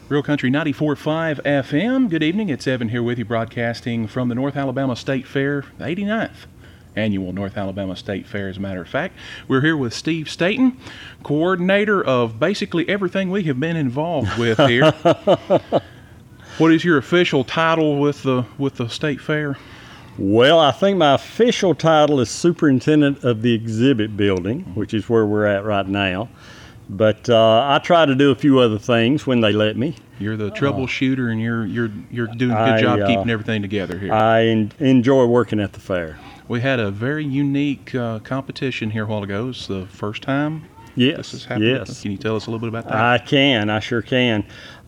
Real Country 94.5 FM. Good evening. It's Evan here with you, broadcasting from the North Alabama State Fair, the 89th annual North Alabama State Fair, as a matter of fact. We're here with Steve Staten, coordinator of basically everything we have been involved with here. What is your official title with the State Fair? Well, I think my official title is Superintendent of the Exhibit Building, which is where we're at right now. But I try to do a few other things when they let me. You're the troubleshooter, and you're doing a good job keeping everything together here. I enjoy working at the fair. We had a very unique competition here a while ago. It's the first time this has happened. Yes. Can you tell us a little bit about that? I sure can.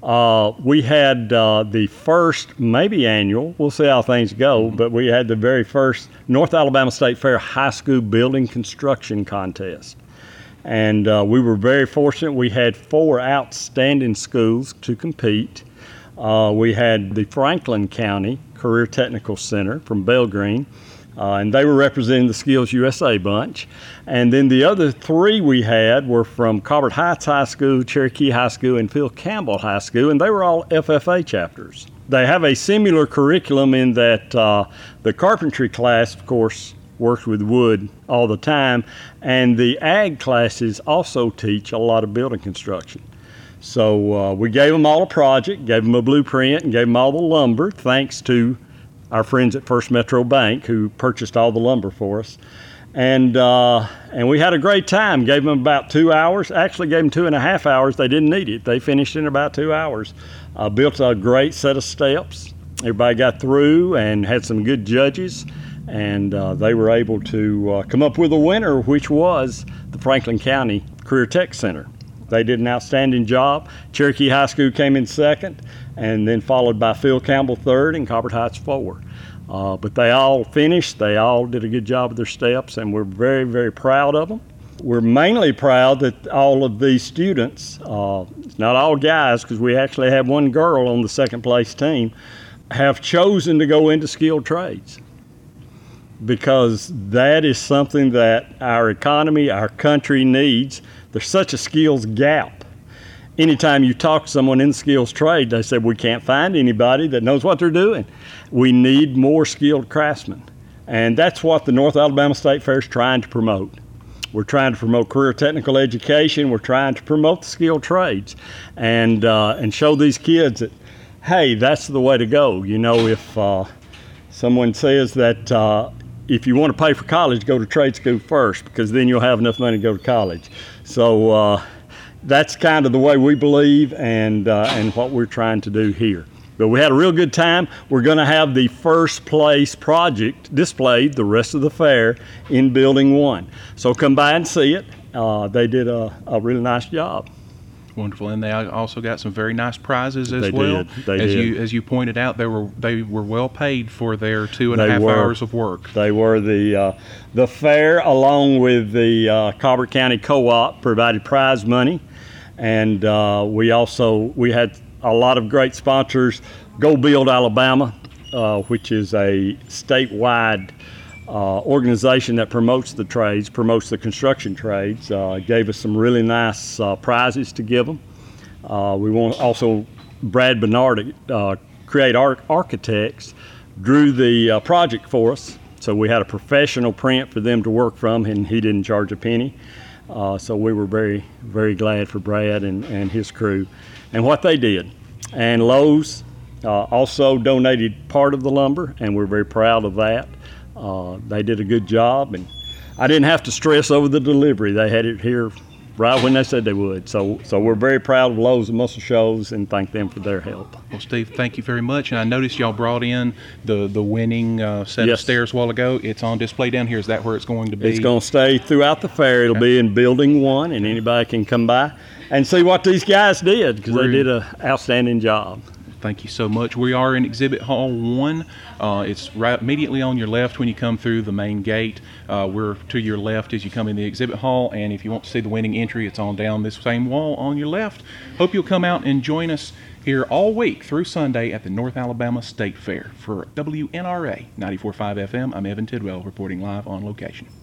We had the first, maybe annual, we'll see how things go, but we had the very first North Alabama State Fair High School Building Construction Contest. And we were very fortunate. We had 4 outstanding schools to compete. We had the Franklin County Career Technical Center from Belgreen, and they were representing the Skills USA bunch. And then the other 3 we had were from Cobbard Heights High School, Cherokee High School, and Phil Campbell High School, and they were all FFA chapters. They have a similar curriculum in that the carpentry class, of course, works with wood all the time, and the ag classes also teach a lot of building construction. So we gave them all a project, gave them a blueprint, and gave them all the lumber, thanks to our friends at First Metro Bank who purchased all the lumber for us. And we had a great time. Gave them about 2 hours. Actually gave them 2.5 hours. They didn't need it. They finished in about 2 hours. Built a great set of steps. Everybody got through and had some good judges. And they were able to come up with a winner, which was the Franklin County Career Tech Center. They did an outstanding job. Cherokee High School came in second, and then followed by Phil Campbell third and Cobbard Heights 4. But they all finished. They all did a good job with their steps, and we're very, very proud of them. We're mainly proud that all of these students, it's not all guys, because we actually have one girl on the second place team, have chosen to go into skilled trades, because that is something that our economy, our country needs. There's such a skills gap. Anytime you talk to someone in the skills trade, they say, we can't find anybody that knows what they're doing. We need more skilled craftsmen. And that's what the North Alabama State Fair is trying to promote. We're trying to promote career technical education. We're trying to promote the skilled trades and show these kids that, hey, that's the way to go. You know, if someone says that if you want to pay for college, go to trade school first, because then you'll have enough money to go to college. So that's kind of the way we believe and what we're trying to do here. But we had a real good time. We're going to have the first place project displayed the rest of the fair in Building 1. So come by and see it. They did a really nice job. Wonderful, and they also got some very nice prizes as they well. Did. As you pointed out, they were well paid for their 2.5 hours of work. They were. The fair, along with the Cobbard County Co-op, provided prize money, and we had a lot of great sponsors. Go Build Alabama, which is a statewide organization that promotes the trades, promotes the construction trades, gave us some really nice prizes to give them. We want also Brad Bernard, Create Architects, drew the project for us. So we had a professional print for them to work from, and he didn't charge a penny. So we were very, very glad for Brad and his crew and what they did. And Lowe's also donated part of the lumber, and we're very proud of that. They did a good job, and I didn't have to stress over the delivery. They had it here right when they said they would. So we're very proud of Lowe's and Muscle Shoals, and thank them for their help. Well, Steve, thank you very much. And I noticed y'all brought in the winning set of stairs a while ago. It's on display down here. Is that where it's going to be? It's going to stay throughout the fair. It'll be in Building 1, and anybody can come by and see what these guys did, because they did an outstanding job. Thank you so much. We are in Exhibit Hall 1. It's right immediately on your left when you come through the main gate. We're to your left as you come in the exhibit hall, and if you want to see the winning entry, it's on down this same wall on your left. Hope you'll come out and join us here all week through Sunday at the North Alabama State Fair. For WNRA 94.5 FM, I'm Evan Tidwell reporting live on location.